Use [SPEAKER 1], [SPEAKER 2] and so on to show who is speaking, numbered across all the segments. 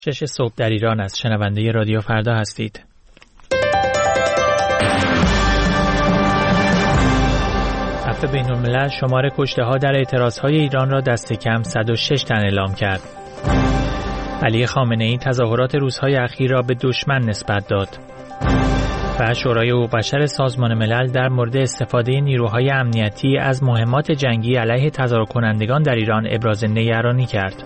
[SPEAKER 1] 6 صبح در ایران است. شنونده رادیو فردا هستید. عفو بین‌الملل شمار کشته‌ها در اعتراضهای ایران را دست کم 106 تن اعلام کرد. علی خامنه‌ای تظاهرات روزهای اخیر را به دشمن نسبت داد. و شورای حقوق بشر سازمان ملل در مورد استفاده نیروهای امنیتی از مهمات جنگی علیه تظاهر کنندگان در ایران ابراز نگرانی کرد.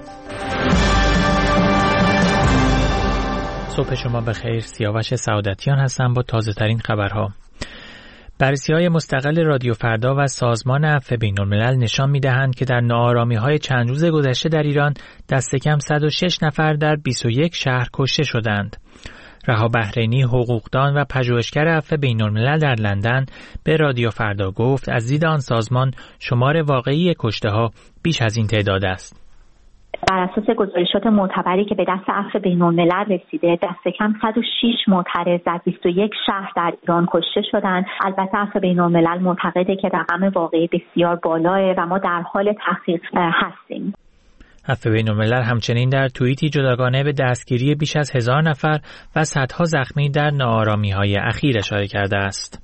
[SPEAKER 1] صبح شما بخیر. سیاوش سعادتیان هستم با تازه ترین خبرها. بررسی‌های مستقل رادیو فردا و سازمان عفو بین‌الملل نشان می‌دهند که در ناآرامی‌های چند روز گذشته در ایران دست کم 106 نفر در 21 شهر کشته شدند. رها بحرینی، حقوقدان و پژوهشگر عفو بین‌الملل در لندن به رادیو فردا گفت از دید آن سازمان شمار واقعی کشته‌ها بیش از این تعداد است.
[SPEAKER 2] بر اساس گزارشات معتبری که به دست عفو بین‌الملل رسیده، دست کم 106 معترض در 21 شهر در ایران کشته شدند. البته عفو بین‌الملل معتقده که رقم واقعی بسیار بالاه و ما در حال تحقیق هستیم.
[SPEAKER 1] عفو بین‌الملل همچنین در توییتی جداگانه به دستگیری بیش از 1000 نفر و صدها زخمی در ناآرامی‌های اخیر اشاره کرده است.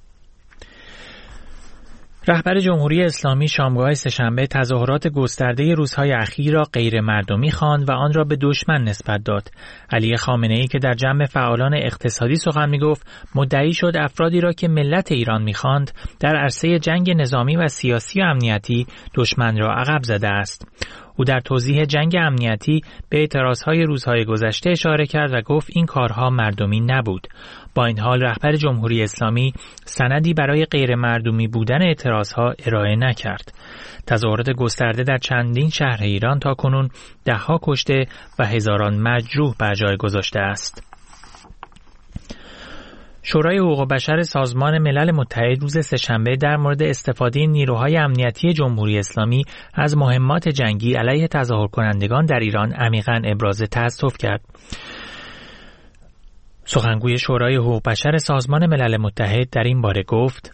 [SPEAKER 1] رهبر جمهوری اسلامی شامگاه سه‌شنبه تظاهرات گسترده روزهای اخیر را غیر مردمی خواند و آن را به دشمن نسبت داد. علی خامنه‌ای که در جمع فعالان اقتصادی سخن می‌گفت، مدعی شد افرادی را که ملت ایران می‌خواند در عرصه جنگ نظامی و سیاسی و امنیتی دشمن را عقب زده است. او در توضیح جنگ امنیتی به اعتراضهای روزهای گذشته اشاره کرد و گفت این کارها مردمی نبود. با این حال رهبر جمهوری اسلامی سندی برای غیر مردمی بودن اعتراضها ارائه نکرد. تظاهرات گسترده در چندین شهر ایران تا کنون 10 کشته و هزاران مجروح بر جای گذاشته است. شورای حقوق بشر سازمان ملل متحد روز سه‌شنبه در مورد استفاده نیروهای امنیتی جمهوری اسلامی از مهمات جنگی علیه تظاهر کنندگان در ایران عمیقاً ابراز تأسف کرد. سخنگوی شورای حقوق بشر سازمان ملل متحد در این باره گفت: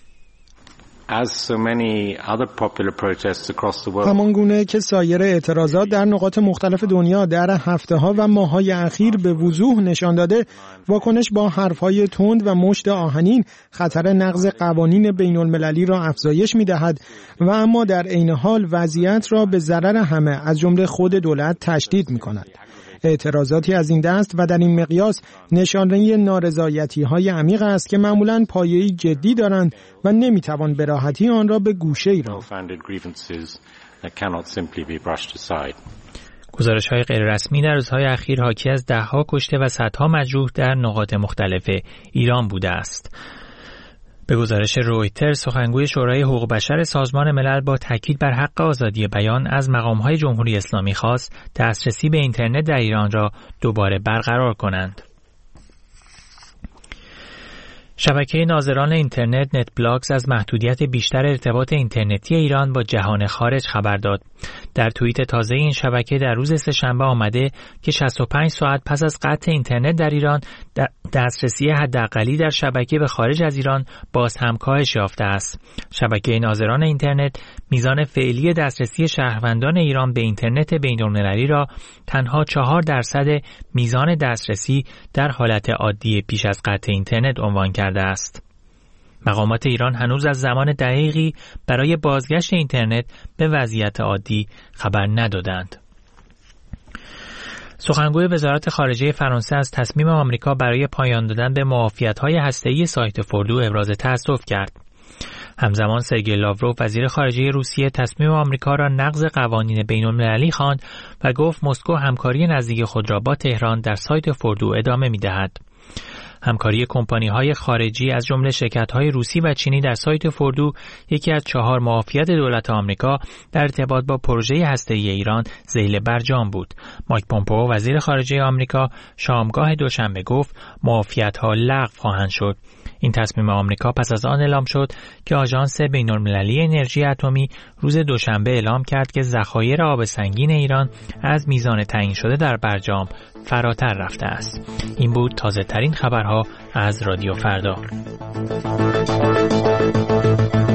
[SPEAKER 3] همانگونه که سایر اعتراضات در نقاط مختلف دنیا در هفته‌ها و ماه‌های اخیر به وضوح نشان داده، واکنش با حرف‌های تند و مشت آهنین خطر نقض قوانین بین‌المللی را افزایش می‌دهد و اما در عین حال وضعیت را به ضرر همه از جمله خود دولت تشدید می‌کند. اعتراضاتی از این دست و در این مقیاس نشانه نارضایتی‌های عمیق است که معمولاً پایه‌ای جدی دارند و نمی‌توان به راحتی آن را به گوشه‌ای رافت.
[SPEAKER 1] گزارش‌های غیررسمی در روزهای اخیر حاکی از 10 کشته و صدها مجروح در نقاط مختلف ایران بوده است. به گزارش رویترز، سخنگوی شورای حقوق بشر سازمان ملل با تاکید بر حق آزادی بیان از مقام‌های جمهوری اسلامی خواست دسترسی به اینترنت در ایران را دوباره برقرار کنند. شبکه ناظران اینترنت نت بلاکس از محدودیت بیشتر ارتباط اینترنتی ایران با جهان خارج خبر داد. در توییت تازه این شبکه در روز سه‌شنبه آمده که 65 ساعت پس از قطع اینترنت در ایران دسترسی حداقلی در شبکه به خارج از ایران باز هم کاهش یافته است. شبکه ناظران اینترنت میزان فعلی دسترسی شهروندان ایران به اینترنت بین‌المللی را تنها 4% میزان دسترسی در حالت عادی پیش از قطع اینترنت عنوان کرده است. مقامات ایران هنوز از زمان دقیقی برای بازگشت اینترنت به وضعیت عادی خبر ندادند. سخنگوی وزارت خارجه فرانسه از تصمیم آمریکا برای پایان دادن به معافیت‌های هسته‌ای سایت فوردو ابراز تأسف کرد. همزمان سرگئی لاوروف وزیر خارجه روسیه تصمیم آمریکا را نقض قوانین بین‌المللی خواند و گفت مسکو همکاری نزدیک خود را با تهران در سایت فوردو ادامه می‌دهد. همکاری کمپانی‌های خارجی از جمله شرکت‌های روسی و چینی در سایت فوردو یکی از 4 معافیت دولت آمریکا در ارتباط با پروژه هسته‌ای ایران ذیل برجام بود. مایک پومپئو وزیر خارجه آمریکا شامگاه دوشنبه گفت معافیت‌ها لغو خواهند شد. این تصمیم آمریکا پس از آن اعلام شد که آژانس بین‌المللی انرژی اتمی روز دوشنبه اعلام کرد که ذخایر آب سنگین ایران از میزان تعیین شده در برجام فراتر رفته است. این بود تازه ترین خبرها از رادیو فردا.